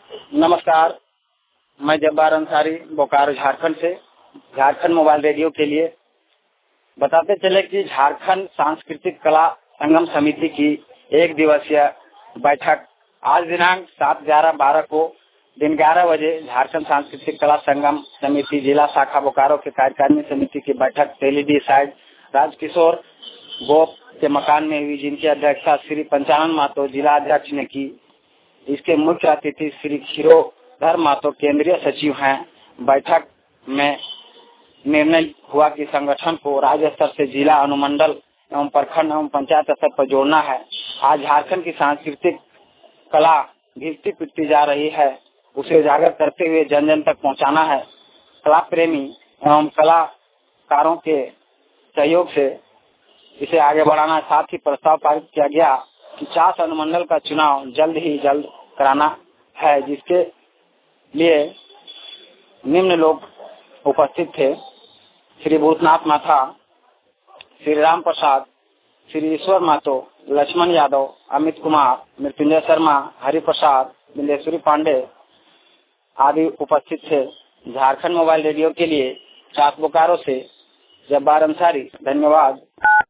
नमस्कार, मैं जब्बार अंसारी बोकारो झारखंड से झारखंड मोबाइल रेडियो के लिए बताते चले कि झारखंड सांस्कृतिक कला संगम समिति की 1 दिवसीय बैठक आज दिनांक 7/11/12 को दिन 11 बजे झारखंड सांस्कृतिक कला संगम समिति जिला शाखा बोकारो के कार्यकारिणी समिति की बैठक तेलीडी साइड राजकिशोर गोप के मकान में हुई, जिनकी अध्यक्षता श्री पंचानन महतो जिला अध्यक्ष ने की। इसके मुख्य अतिथि श्री क्षीरोधर महतो केंद्रीय सचिव हैं। बैठक में निर्णय हुआ कि संगठन को राज्य स्तर से जिला, अनुमंडल एवं प्रखंड एवं पंचायत स्तर पर जोड़ना है। आज झारखंड की सांस्कृतिक कला घिरती पिटती जा रही है, उसे उजागर करते हुए जन जन तक पहुंचाना है। कला प्रेमी एवं कलाकारों के सहयोग से इसे आगे बढ़ाना। साथ ही प्रस्ताव पारित किया गया कि 50 अनुमंडल का चुनाव जल्द ही जल्द कराना है, जिसके लिए निम्न लोग उपस्थित थे: श्री भूतनाथ माथा, श्री राम प्रसाद, श्री ईश्वर महतो, लक्ष्मण यादव, अमित कुमार, मृत्युंजय शर्मा, हरि प्रसाद, बिंदेश्वरी पांडे आदि उपस्थित थे। झारखंड मोबाइल रेडियो के लिए चाक बोकारो से जब्बार अंसारी, धन्यवाद।